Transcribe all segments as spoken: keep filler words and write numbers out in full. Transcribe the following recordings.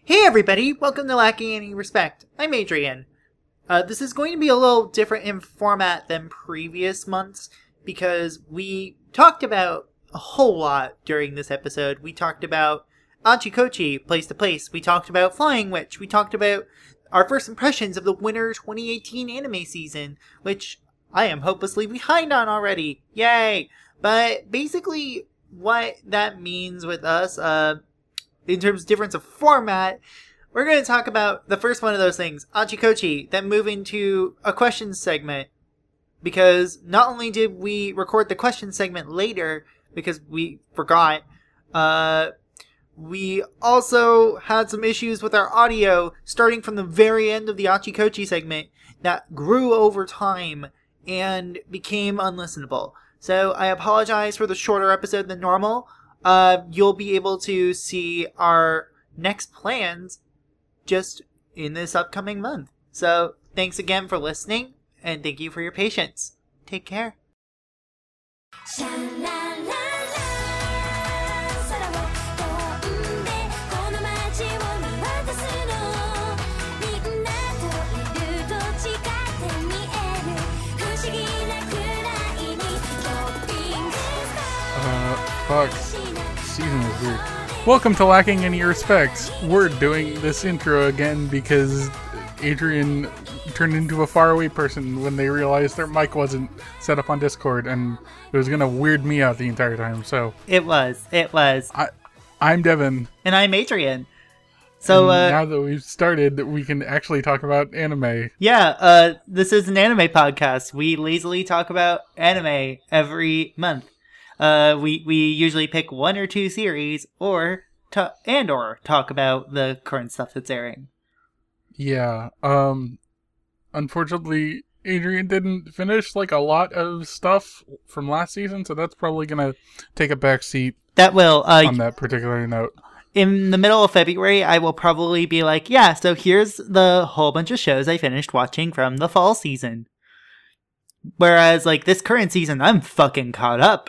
Hey everybody, welcome to Lacking Any Respect. I'm Adrian. Uh, this is going to be a little different in format than previous months because we talked about a whole lot during this episode. We talked about Achikochi, Place to Place. We talked about Flying Witch. We talked about our first impressions of the winter twenty eighteen anime season, which I am hopelessly behind on already. Yay! But basically, what that means with us, uh, in terms of difference of format, we're going to talk about the first one of those things, Achikochi, then move into a questions segment. Because not only did we record the question segment later, because we forgot, uh, we also had some issues with our audio starting from the very end of the Achikochi segment that grew over time and became unlistenable. So I apologize for the shorter episode than normal. Uh, you'll be able to see our next plans just in this upcoming month. So thanks again for listening, and thank you for your patience. Take care. Uh, fuck. Season was weird. Welcome to Lacking Any Respect. We're doing this intro again because Adrian turned into a faraway person when they realized their mic wasn't set up on Discord, and it was gonna weird me out the entire time. So It was. It was. I, I'm Devin. And I'm Adrian. So, and uh... now that we've started, we can actually talk about anime. Yeah, uh, this is an anime podcast. We lazily talk about anime every month. Uh, we, we usually pick one or two series, or to- and or talk about the current stuff that's airing. Yeah, um, unfortunately, Adrian didn't finish, like, a lot of stuff from last season, so that's probably gonna take a back seat That will, uh, on that particular note. In the middle of February, I will probably be like, yeah, so here's the whole bunch of shows I finished watching from the fall season. Whereas, like, this current season, I'm fucking caught up.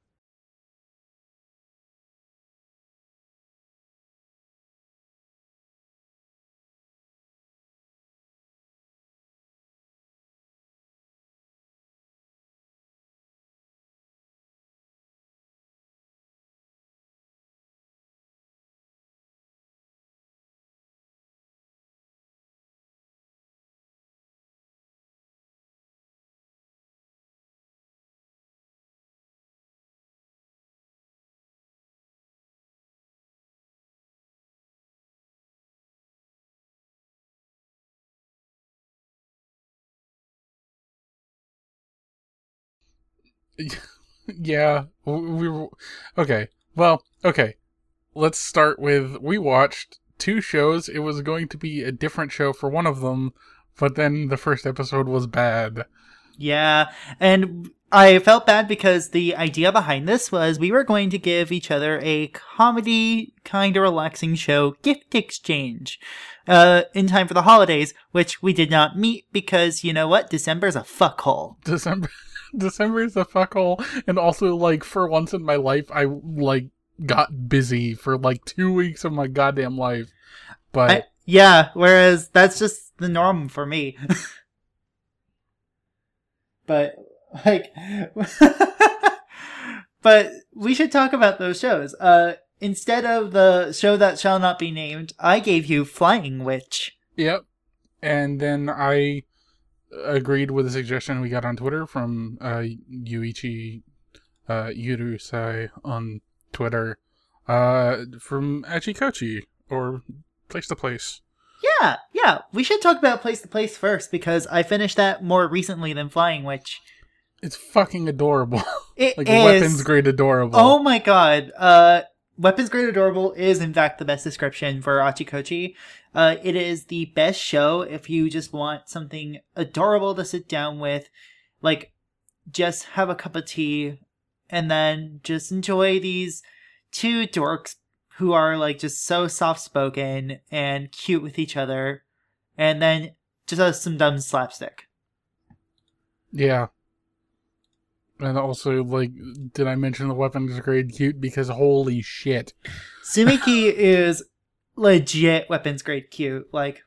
Yeah, we were... Okay, well, okay. Let's start with, we watched two shows. It was going to be a different show for one of them, but then the first episode was bad. Yeah, and I felt bad because the idea behind this was we were going to give each other a comedy, kind of relaxing show gift exchange uh, in time for the holidays, which we did not meet because, you know what, December's a fuckhole. December... December is a fuckhole, and also, like, for once in my life, I, like, got busy for, like, two weeks of my goddamn life. But... I, yeah, whereas that's just the norm for me. But, like... but we should talk about those shows. Uh, instead of the show that shall not be named, I gave you Flying Witch. Yep. And then I... agreed with a suggestion we got on Twitter from uh, Yuichi uh, Yurusai on Twitter uh, from Achikochi, or Place to Place. Yeah, yeah. We should talk about Place to Place first, because I finished that more recently than Flying Witch. It's fucking adorable. It like, is. weapons grade adorable. Oh my god. Uh, weapons grade adorable is, in fact, the best description for Achikochi. Uh, it is the best show if you just want something adorable to sit down with. Like, just have a cup of tea and then just enjoy these two dorks who are, like, just so soft-spoken and cute with each other. And then just has some dumb slapstick. Yeah. And also, like, did I mention the weapons grade cute? Because holy shit. Sumiki is legit weapons grade cute. Like,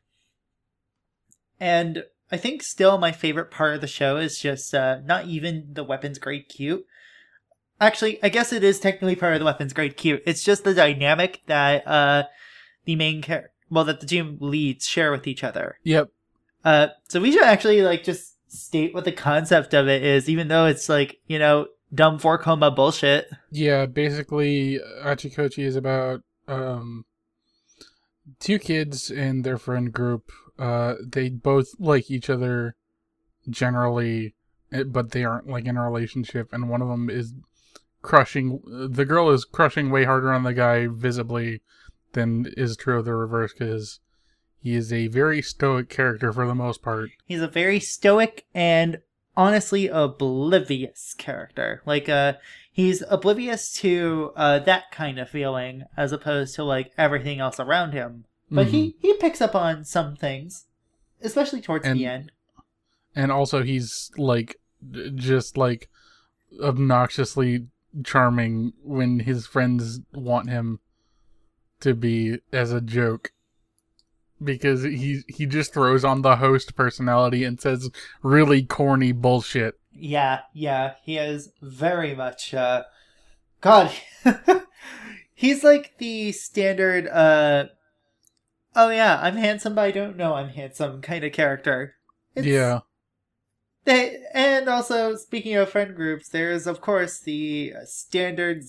and I think still my favorite part of the show is just uh, not even the weapons grade cute. Actually, I guess it is technically part of the weapons grade cute. It's just the dynamic that uh, the main character, well, that the two leads share with each other. Yep. Uh, so we should actually like just state what the concept of it is, even though it's like, you know, dumb four coma bullshit. Yeah, basically, Achikochi is about um, two kids and their friend group. Uh, they both like each other generally, but they aren't like in a relationship, and one of them is crushing, the girl is crushing way harder on the guy visibly than is true of the reverse, because he is a very stoic character for the most part. He's a very stoic and honestly oblivious character. Like, uh, he's oblivious to uh, that kind of feeling as opposed to like everything else around him. But mm-hmm. he, he picks up on some things, especially towards and, the end. And also he's like, just like obnoxiously charming when his friends want him to be as a joke, because he he just throws on the host personality and says really corny bullshit. Yeah, yeah, he is very much uh God. He's like the standard uh oh yeah, I'm handsome but I don't know I'm handsome kind of character. It's, yeah. They, and also, speaking of friend groups, there's, of course, the standard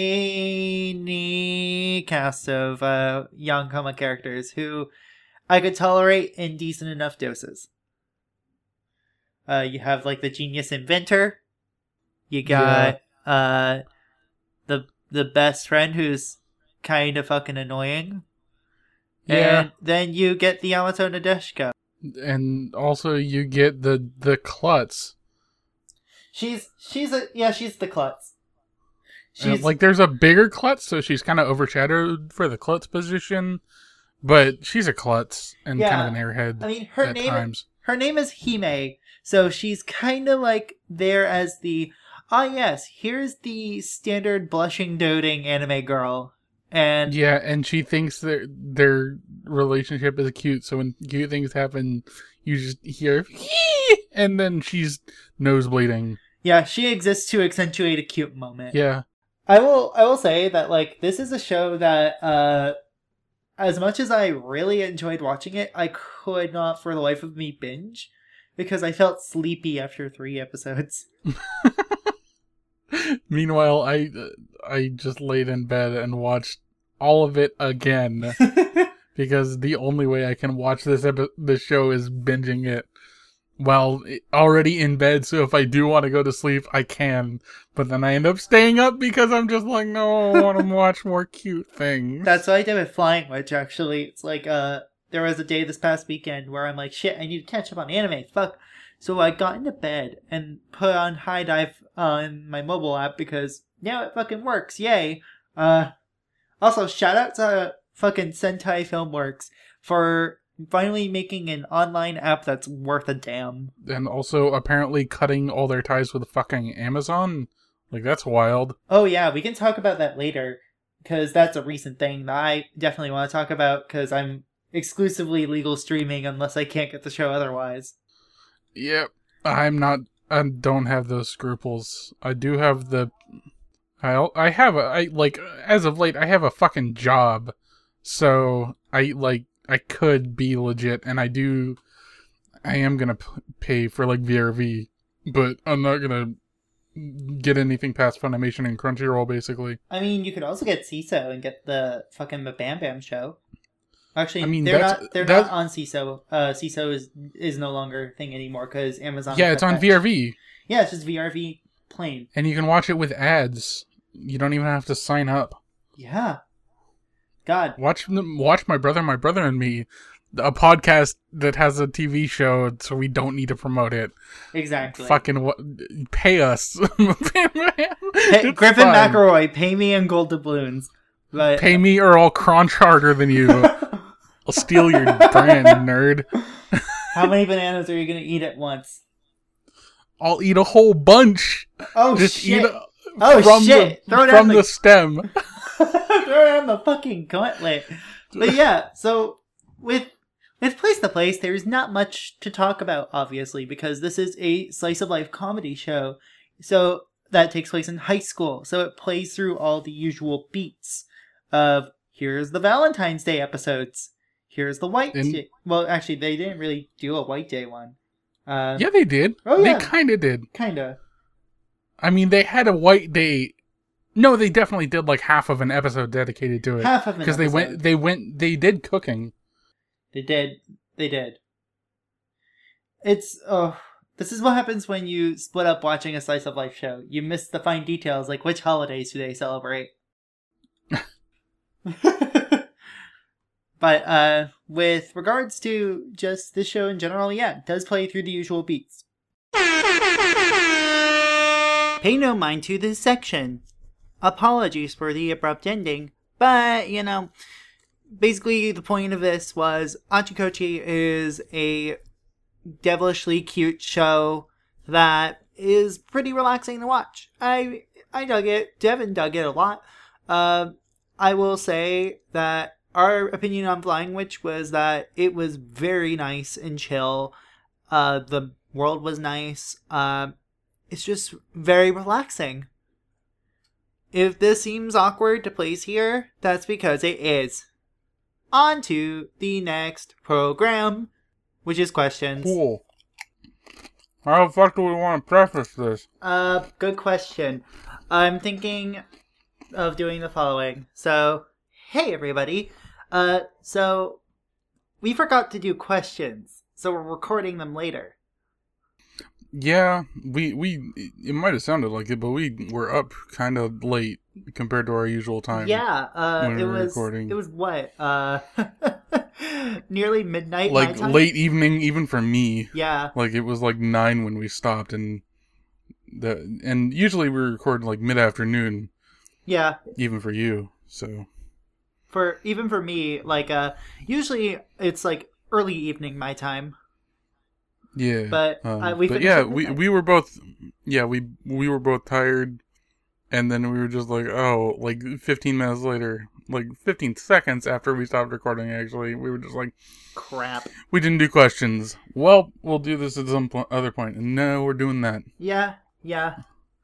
zany cast of uh, young coma characters who I could tolerate in decent enough doses. Uh, you have, like, the genius inventor. You got yeah. uh, the the best friend who's kind of fucking annoying. Yeah. And then you get the Yamato Nadeshiko. And also you get the the klutz. She's she's a yeah she's the klutz. She's like there's a bigger klutz, so she's kind of overshadowed for the klutz position, but she's a klutz and yeah, kind of an airhead. I mean, her at name times. her name is Hime, so she's kind of like there as the ah yes, here's the standard blushing doting anime girl. And yeah, and she thinks their their relationship is cute, so when cute things happen, you just hear and then she's nosebleeding. Yeah, she exists to accentuate a cute moment. Yeah. I will I will say that like this is a show that uh as much as I really enjoyed watching it, I could not for the life of me binge because I felt sleepy after three episodes. Meanwhile, I I just laid in bed and watched all of it again because the only way I can watch this epi- this show is binging it while already in bed. So if I do want to go to sleep, I can. But then I end up staying up because I'm just like, no, I want to watch more cute things. That's what I did with Flying Witch. Actually, it's like uh, there was a day this past weekend where I'm like, shit, I need to catch up on anime. Fuck. So I got into bed and put on High Dive on my mobile app because now it fucking works. Yay. Uh, also, shout out to fucking Sentai Filmworks for finally making an online app that's worth a damn. And also apparently cutting all their ties with fucking Amazon. Like, that's wild. Oh yeah, we can talk about that later because that's a recent thing that I definitely want to talk about because I'm exclusively legal streaming unless I can't get the show otherwise. Yep, I'm not. I don't have those scruples. I do have the. I I have a. I like as of late. I have a fucking job, so I like. I could be legit, and I do. I am gonna p- pay for like V R V, but I'm not gonna get anything past Funimation and Crunchyroll. Basically, I mean, you could also get C I S O and get the fucking Bam Bam show. Actually, I mean, they're not they're not on C I S O. Uh, C I S O is is no longer a thing anymore because Amazon. Yeah, it's on V R V. Yeah, it's just V R V plain. And you can watch it with ads. You don't even have to sign up. Yeah. God. Watch watch My Brother, My Brother and Me, a podcast that has a T V show, so we don't need to promote it. Exactly. Fucking what? Pay us. Hey, Griffin fine. McElroy, pay me in gold doubloons. But... Pay me or I'll crunch harder than you. I'll steal your brand, nerd. How many bananas are you going to eat at once? I'll eat a whole bunch. Oh, Just shit. Eat a, oh, from shit. The, Throw it from the, the stem. Throw it on the fucking gauntlet. But yeah, so with with Place to Place, there's not much to talk about, obviously, because this is a slice of life comedy show. So that takes place in high school. So it plays through all the usual beats of here's the Valentine's Day episodes. Here's the White and, Day. Well, actually, they didn't really do a White Day one. Uh, yeah, they did. Oh, yeah. They kind of did. Kind of. I mean, they had a White Day. No, they definitely did like half of an episode dedicated to it. Half of an because they went, they went, they did cooking. They did. They did. It's oh, this is what happens when you split up watching a slice of life show. You miss the fine details, like which holidays do they celebrate. But uh, with regards to just this show in general, yeah, it does play through the usual beats. Pay no mind to this section. Apologies for the abrupt ending, but, you know, basically the point of this was Achikochi is a devilishly cute show that is pretty relaxing to watch. I I dug it. Devin dug it a lot. Uh, I will say that our opinion on Flying Witch was that it was very nice and chill. Uh, the world was nice. Uh, it's just very relaxing. If this seems awkward to place here, that's because it is. On to the next program, which is questions. Cool. How the fuck do we want to preface this? Uh, good question. I'm thinking of doing the following. So, hey everybody. Uh, so, we forgot to do questions, so we're recording them later. Yeah, we, we, it might have sounded like it, but we were up kind of late compared to our usual time. Yeah, uh, when we it were was, recording. it was what, uh, nearly midnight Like, my time? late evening, even for me. Yeah. Like, it was like nine when we stopped, and the, and usually we record like mid-afternoon. Yeah. Even for you, so. For, even for me, like, uh, usually it's like early evening my time. Yeah, but um, uh, we but yeah, we we were both yeah we we were both tired, and then we were just like, oh, like fifteen minutes later, like fifteen seconds after we stopped recording, actually, we were just like, crap, we didn't do questions. Well, we'll do this at some po- other point, and no, we're doing that. Yeah, yeah.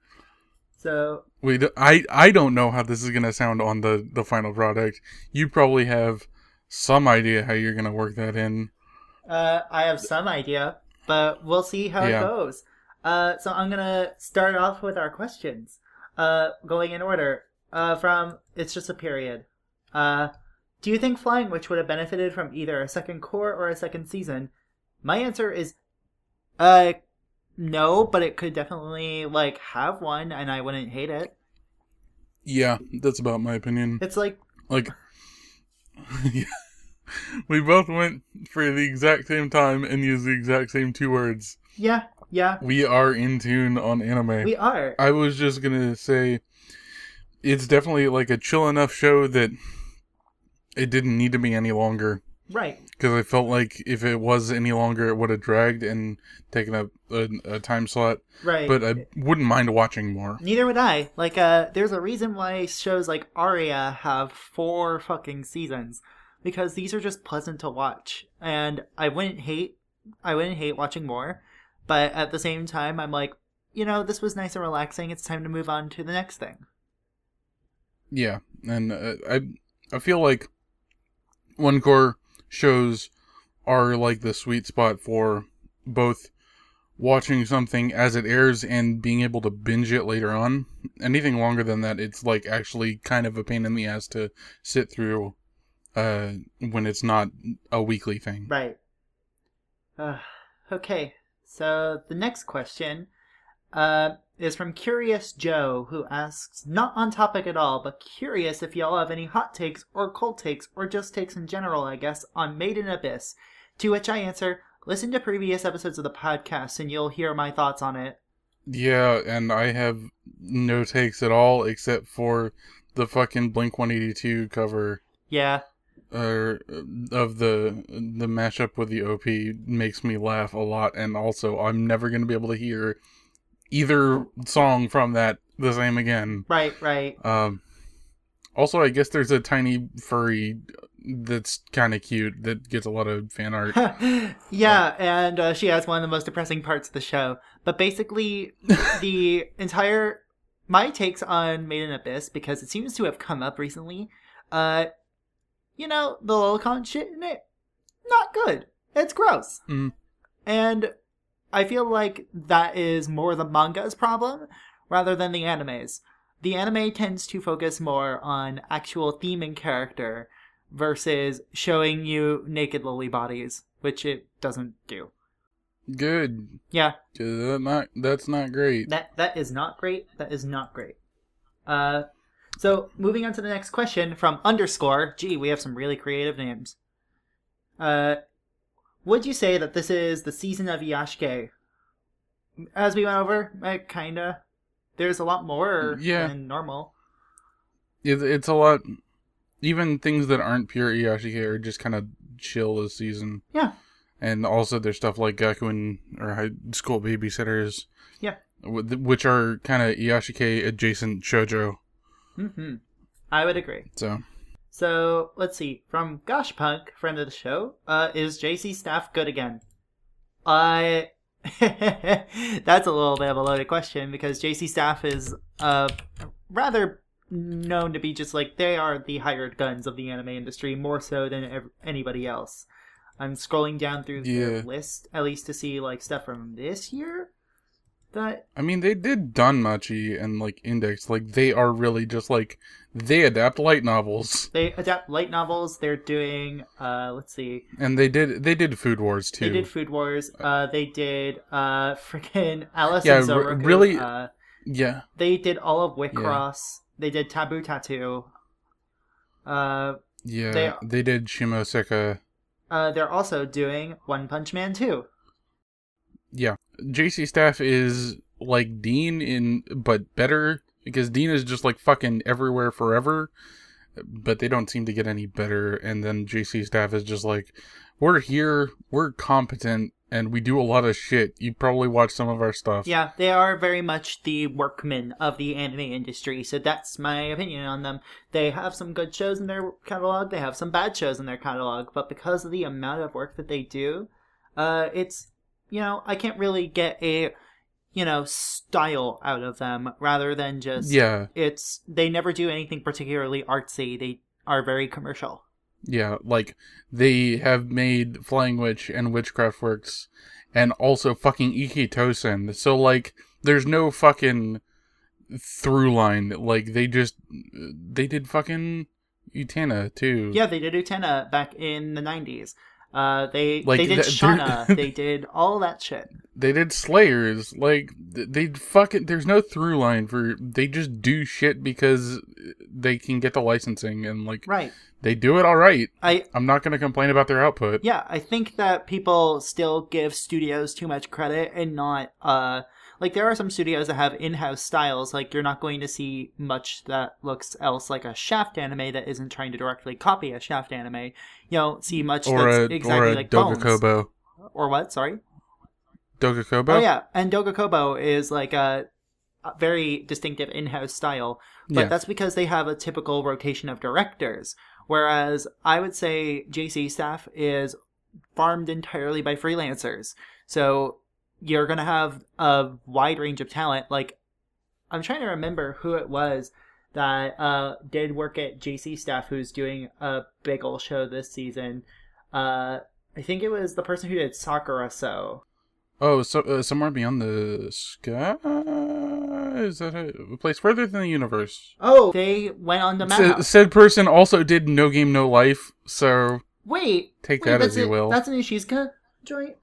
So we d- I I don't know how this is gonna sound on the the final product. You probably have some idea how you're gonna work that in. Uh, I have some idea. But we'll see how yeah. it goes. Uh, so I'm going to start off with our questions. Uh, going in order. Uh, from It's Just a Period. Uh, do you think Flying Witch would have benefited from either a second core or a second season? My answer is, uh, no, but it could definitely, like, have one, and I wouldn't hate it. Yeah, that's about my opinion. It's like... Like... yeah. We both went for the exact same time and used the exact same two words. Yeah, yeah. We are in tune on anime. We are. I was just gonna say, it's definitely like a chill enough show that it didn't need to be any longer. Right. Because I felt like if it was any longer, it would have dragged and taken up a, a time slot. Right. But I wouldn't mind watching more. Neither would I. Like, uh, there's a reason why shows like Aria have four fucking seasons. Because these are just pleasant to watch. And I wouldn't hate I wouldn't hate watching more. But at the same time, I'm like, you know, this was nice and relaxing. It's time to move on to the next thing. Yeah. And uh, I I feel like one-core shows are like the sweet spot for both watching something as it airs and being able to binge it later on. Anything longer than that, it's like actually kind of a pain in the ass to sit through. Uh, when it's not a weekly thing. Right. Uh, okay, so the next question uh, is from Curious Joe, who asks, not on topic at all, but curious if y'all have any hot takes or cold takes, or just takes in general, I guess, on Made in Abyss. To which I answer, listen to previous episodes of the podcast and you'll hear my thoughts on it. Yeah, and I have no takes at all except for the fucking Blink one eighty-two cover. Yeah. Uh, of the the mashup with the O P makes me laugh a lot, and also I'm never going to be able to hear either song from that the same again. Right, right. Um, also, I guess there's a tiny furry that's kind of cute. That gets a lot of fan art. Yeah, and uh, she has one of the most depressing parts of the show. But basically, the entire my takes on Made in Abyss, because it seems to have come up recently. Uh, you know, the lolicon shit in it, not good. It's gross, Mm. and I feel like that is more the manga's problem rather than the anime's. The anime tends to focus more on actual theme and character versus showing you naked lily bodies, which it doesn't do. Good. Yeah, 'Cause that not, that's not great. that that is not great. That is not great. Uh, so moving on to the next question from underscore. Gee, we have some really creative names. Uh, would you say that this is the season of Yashike? As we went over, uh, kinda. There's a lot more Yeah. than normal. It, it's a lot. Even things that aren't pure Iyashike are just kind of chill this season. Yeah. And also there's stuff like Gakuen or High School Babysitters. Yeah. wh- Which are kind of Iyashike adjacent shoujo. Mm-hmm. I would agree. So. So, let's see. From Gosh Punk, friend of the show, uh, is J C Staff good again? Uh, that's a little bit of a loaded question because J C Staff is uh, rather known to be just like, they are the hired guns of the anime industry more so than ev- anybody else. I'm scrolling down through Yeah. the list, at least to see like stuff from this year. That I mean, they did Danmachi and like Index. Like, they are really just like, they adapt light novels. they adapt light novels. They're doing, uh, let's see. And they did they did Food Wars too. They did Food Wars. Uh, they did uh, freaking Alice Yeah, and r- Zoroku. really- Uh, Yeah. they did all of Wicross. They did Taboo Tattoo. Uh, Yeah. They- They, did Shimoseka. uh, they're also doing One Punch Man two. Yeah. J C Staff is like Dean in but better because Dean is just like fucking everywhere forever, but they don't seem to get any better. And then J C Staff is just like, we're here, we're competent, and we do a lot of shit. You probably watched some of our stuff. Yeah, they are very much the workmen of the anime industry, so that's my opinion on them. They have some good shows in their catalog, they have some bad shows in their catalog, but because of the amount of work that they do, uh, it's, you know, I can't really get a, you know, style out of them, rather than just, Yeah. it's, they never do anything particularly artsy, they are very commercial. Yeah, like, they have made Flying Witch and Witchcraft Works, and also fucking Iki Tosen. So, like, there's no fucking through line. Like, they just, they did fucking Utena, too. Yeah, they did Utena back in the nineties. Uh, they Like, they did that- Shauna. They did all that shit. They did Slayers. Like, th- they fucking, there's no through line for, they just do shit because they can get the licensing, and, like, Right. they do it alright. I I'm not gonna complain about their output. yeah, I think that people still give studios too much credit and not uh like there are some studios that have in-house styles. Like you're not going to see much that looks else like a Shaft anime that isn't trying to directly copy a Shaft anime. You don't see much Or that's a, exactly or a like Bones. Dogakobo. Or what? Sorry. Dogakobo? Oh yeah, and Dogakobo is like a, a very distinctive in-house style, but Yeah. that's because they have a typical rotation of directors. Whereas I would say J C Staff is farmed entirely by freelancers. So you're going to have a wide range of talent. Like, I'm trying to remember who it was that uh, did work at J C Staff who's doing a big ol' show this season. Uh, I think it was the person who did Sakura So. Oh, so uh, Somewhere Beyond the Sky? Is that a, a place further than the universe? Oh, they went on to Sa- Madhouse. said person also did No Game No Life, so Wait, take wait, that that's as you a- will. That's an Ishizuka joint?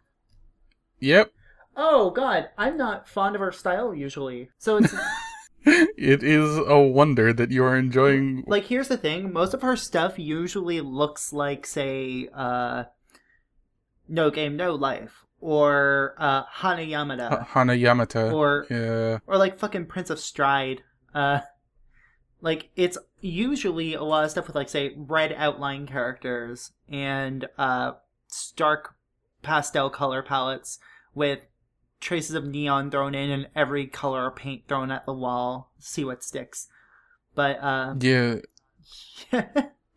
Yep. Oh, God, I'm not fond of her style usually. So it's... It is a wonder that you are enjoying. Like, here's the thing. Most of her stuff usually looks like, say, uh, No Game, No Life. Or uh, Hana Yamada. H- Hana Yamata. Or, Yeah. or like fucking Prince of Stride. Uh, like, it's usually a lot of stuff with, like, say, red outline characters and uh, stark pastel color palettes with traces of neon thrown in and every color of paint thrown at the wall. See what sticks. But, uh... Yeah.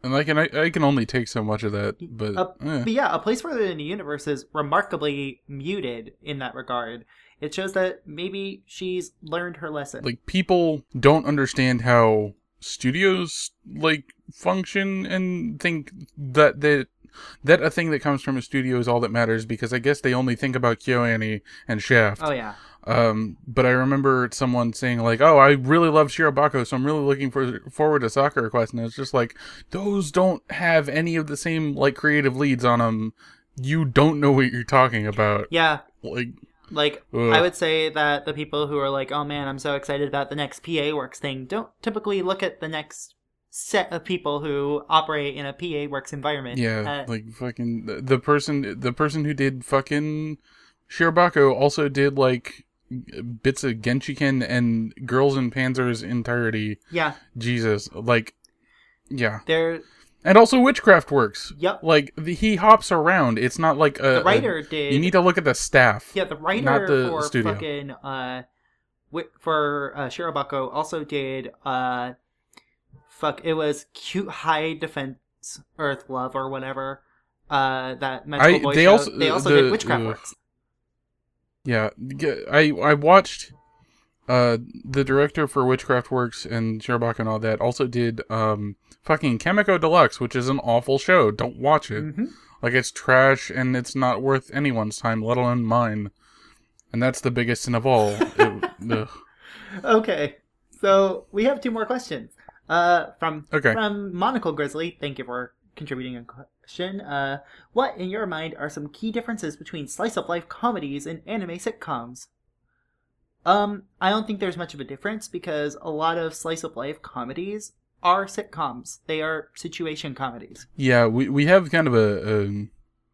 And I can I, I can only take so much of that, but, Uh, eh. but yeah, A Place Further in the Universe is remarkably muted in that regard. It shows that maybe she's learned her lesson. Like, people don't understand how studios, like, function and think that that that a thing that comes from a studio is all that matters, because I guess they only think about KyoAni and Shaft. Oh, yeah. Um, but I remember someone saying, like, oh, I really love Shirobako, so I'm really looking for, forward to Sakura Quest. And it's just like, those don't have any of the same, like, creative leads on them. You don't know what you're talking about. Yeah. Like, Like, ugh. I would say that the people who are like, oh man, I'm so excited about the next P A Works thing, don't typically look at the next set of people who operate in a P A Works environment. Yeah, Uh, like, fucking, the, the person, the person who did fucking Shirobako also did, like, bits of Genshiken and Girls in Panzer's entirety. yeah. Jesus. Like, yeah. They're, And also Witchcraft Works. yep. Like, the, he hops around. It's not like a... The writer a, did... You need to look at the staff. Yeah, the writer not the for studio. fucking, uh, wi- for, uh, Shirobako also did, uh, fuck, it was Cute High Defense Earth Love or whatever, uh, that Magical I- Boy they show. also- they also the- did Witchcraft uh, Works. Yeah. G- I, I watched... Uh, the director for Witchcraft Works and Shirobako and all that also did, um, fucking Chemico Deluxe, which is an awful show. Don't watch it. Mm-hmm. Like, it's trash, and it's not worth anyone's time, let alone mine. And that's the biggest sin of all. It, ugh. Okay, so we have two more questions. Uh, from Okay. from Monocle Grizzly, thank you for contributing a question. Uh, what, in your mind, are some key differences between slice of life comedies and anime sitcoms? Um, I don't think there's much of a difference because a lot of slice of life comedies are sitcoms. They are situation comedies. Yeah, we, we have kind of a, a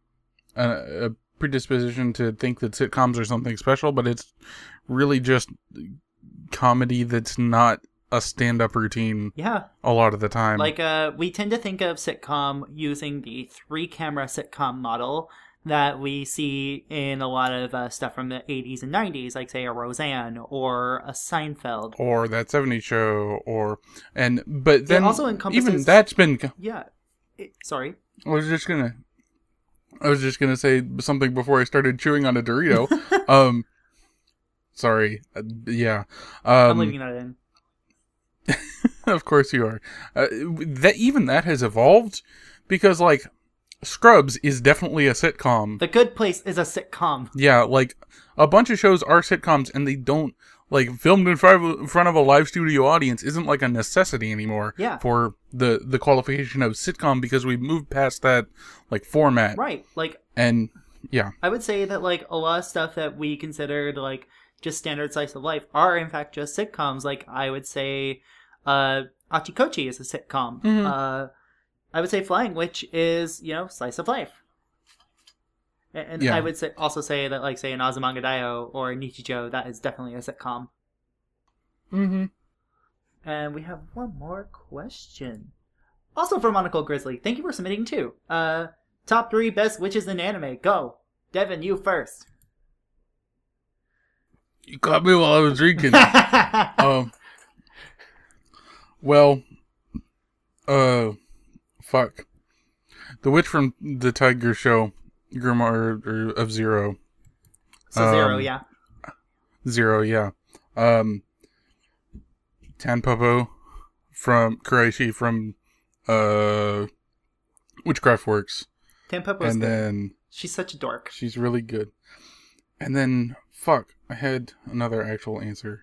a a predisposition to think that sitcoms are something special, but it's really just comedy that's not a stand-up routine Yeah. a lot of the time. Like, uh, we tend to think of sitcom using the three-camera sitcom model that we see in a lot of uh, stuff from the eighties and nineties, like, say, a Roseanne or a Seinfeld. or That seventies Show, or... and But then, also encompasses- even that's been... Yeah. It, sorry. I was just gonna... I was just gonna say something before I started chewing on a Dorito. um, sorry. Uh, yeah. Um, I'm leaving that in. Of course you are. Uh, that even that has evolved because, like, Scrubs is definitely a sitcom. The Good Place is a sitcom. Yeah, like, a bunch of shows are sitcoms, and they don't, like, filmed in front of, in front of a live studio audience isn't, like, a necessity anymore Yeah. for the, the qualification of sitcom, because we've moved past that, like, format. Right. Like, And, yeah. I would say that, like, a lot of stuff that we considered, like, just standard slice of life are, in fact, just sitcoms. Like, I would say, uh, Achikochi is a sitcom. Mhm. Uh, I would say Flying Witch is, you know, slice of life. And, and Yeah. I would say, also say that, like, say, an Azumanga Daioh or Nichijou, that is definitely a sitcom. Mm-hmm. And we have one more question. Also from Monocle Grizzly. Thank you for submitting, too. Uh, top three best witches in anime. Go. Devin, you first. You caught me while I was drinking. um, well, uh, fuck. The witch from the Tiger Show, Grimoire or, of Zero. So zero, Um, yeah. Zero, yeah. Um, Tanpopo from Kuraishi from uh, Witchcraft Works. Tampopo's And good. then She's such a dork. she's really good. And then, fuck, I had another actual answer.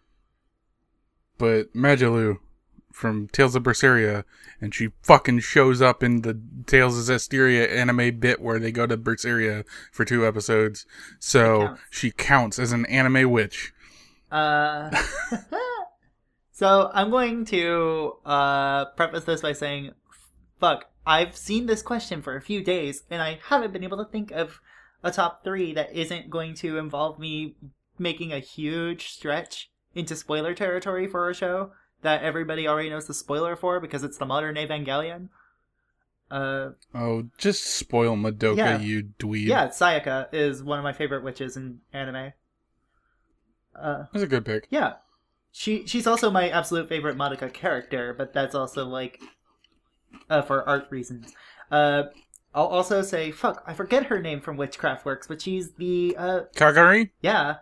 But Magalu from Tales of Berseria, and she fucking shows up in the Tales of Zestiria anime bit where they go to Berseria for two episodes. So counts. she counts as an anime witch. Uh, so I'm going to uh, preface this by saying, fuck, I've seen this question for a few days, and I haven't been able to think of a top three that isn't going to involve me making a huge stretch into spoiler territory for a show that everybody already knows the spoiler for because it's the modern Evangelion. Uh, Oh, just spoil Madoka, Yeah. you dweeb. yeah, Sayaka is one of my favorite witches in anime. Uh, That's a good pick. yeah. She she's also my absolute favorite Madoka character, but that's also like uh, for art reasons. Uh, I'll also say, fuck, I forget her name from Witchcraft Works, but she's the, uh... Kagari? Yeah.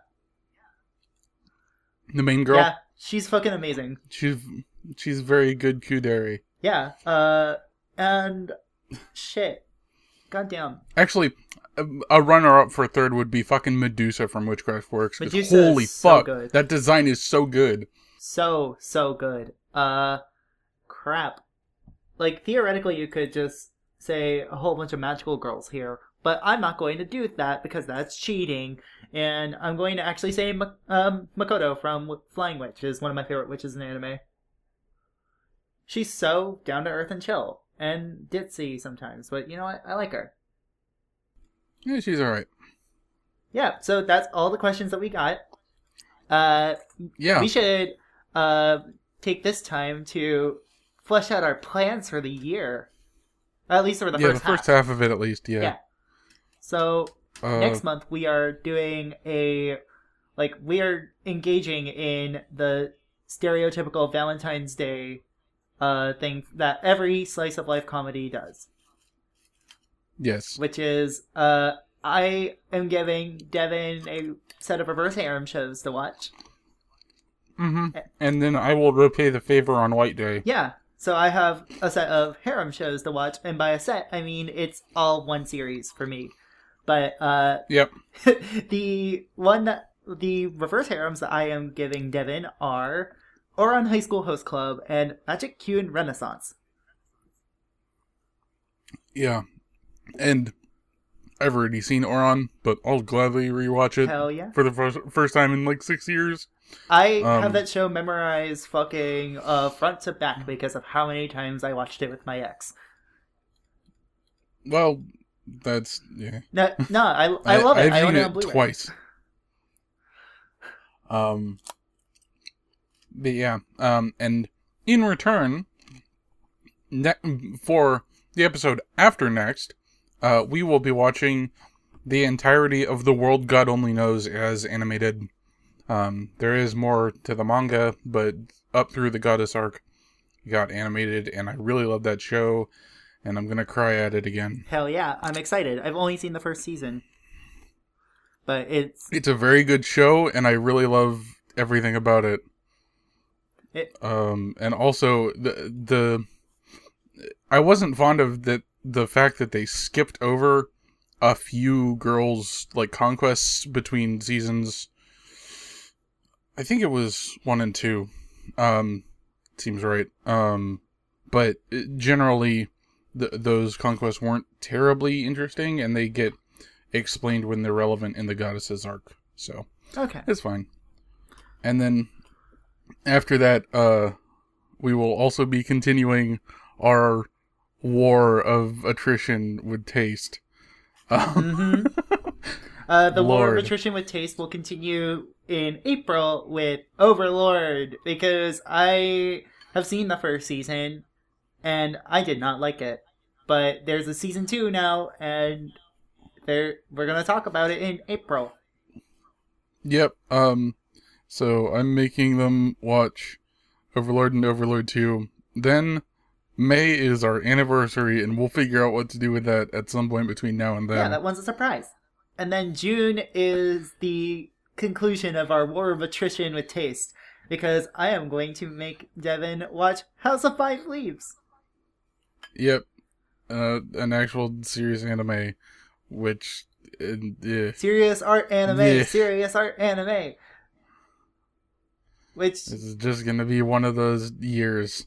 The main girl? Yeah, she's fucking amazing. She's she's very good kudere. Yeah, uh, and... Shit. Goddamn. Actually, a, a runner-up for third would be fucking Medusa from Witchcraft Works. 'Cause Medusa holy is so fuck, good. that design is so good. So, so good. Uh, crap. Like, theoretically, you could just say a whole bunch of magical girls here, but I'm not going to do that because that's cheating, and I'm going to actually say Ma- um, Makoto from Flying Witch is one of my favorite witches in anime. She's so down-to-earth and chill, and ditzy sometimes, but you know what? I like her. Yeah, she's alright. Yeah, so that's all the questions that we got. Uh, Yeah. we should uh, take this time to flesh out our plans for the year. At least for the yeah, first the first half. half of it at least, yeah. Yeah. So, Uh, next month we are doing a... Like, we are engaging in the stereotypical Valentine's Day uh, thing that every slice of life comedy does. Yes. Which is, uh, I am giving Devin a set of reverse harem shows to watch. Mm-hmm. And then I will repay the favor on White Day. Yeah, so I have a set of harem shows to watch, and by a set, I mean it's all one series for me. But, uh, Yep. the one that, the reverse harems that I am giving Devin are Ouran High School Host Club and Magic Kyun Renaissance. Yeah. And I've already seen Ouran, but I'll gladly rewatch it Hell yeah. for the first, first time in like six years. I Um, have that show memorized fucking uh, front to back because of how many times I watched it with my ex. Well, that's, yeah. No, no, I, I love it. I've I own seen it on it Blu-ray. twice. Um, but yeah, um, and in return, ne- for the episode after next, uh, we will be watching the entirety of The World God Only Knows as animated. Um, there is more to the manga, but up through the Goddess arc, it got animated, and I really love that show, and I'm gonna cry at it again. Hell yeah, I'm excited. I've only seen the first season. But it's... It's a very good show, and I really love everything about it. It, Um, and also the the I wasn't fond of that the fact that they skipped over a few girls like conquests between seasons. I think it was one and two. Um, seems right. Um, but generally, th- those conquests weren't terribly interesting, and they get explained when they're relevant in the Goddesses arc. So okay. it's fine. And then after that, uh, we will also be continuing our war of attrition with taste. Um, Mm-hmm. Uh, the war Lord. of attrition with taste will continue in April with Overlord, because I have seen the first season, and I did not like it. But there's a season two now, and there we're going to talk about it in April. Yep. Um, so I'm making them watch Overlord and Overlord two. Then May is our anniversary, and we'll figure out what to do with that at some point between now and then. Yeah, that one's a surprise. And then June is the conclusion of our war of attrition with taste, because I am going to make Devin watch House of Five Leaves. Yep. Uh, an actual serious anime, which, uh, yeah. Serious art anime, Yeah. serious art anime. Which, This is just gonna be one of those years.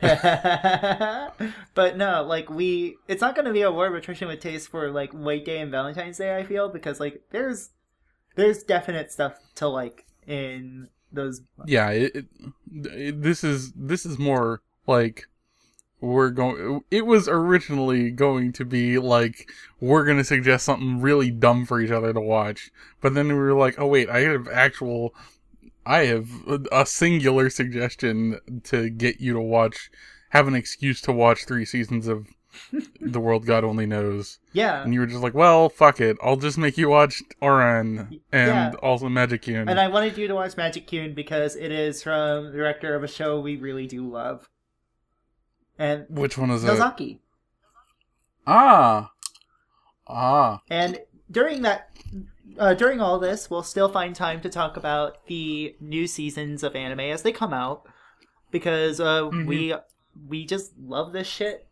but no, like we, it's not going to be a war of attrition with taste for like White Day and Valentine's Day. I feel, because like there's, there's definite stuff to like in those. Yeah, it, it, it, this is this is more like we're going. It was originally going to be like we're gonna suggest something really dumb for each other to watch, but then we were like, oh wait, I have actual. I have a singular suggestion to get you to watch, have an excuse to watch three seasons of The World God Only Knows. Yeah. And you were just like, well, fuck it. I'll just make you watch Ouran and Yeah. also Magic Kyun. And I wanted you to watch Magic Kyun because it is from the director of a show we really do love. And which one is that? Nozaki. Ah. Ah. And during that, uh, during all this, we'll still find time to talk about the new seasons of anime as they come out, because uh, mm-hmm. we we just love this shit.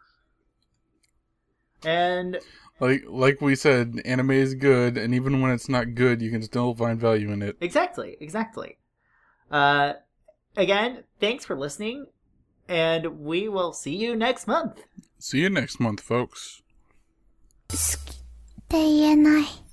And like like we said, anime is good, and even when it's not good, you can still find value in it. Exactly, exactly. Uh, again, thanks for listening, and we will see you next month. See you next month, folks. 好きって言えない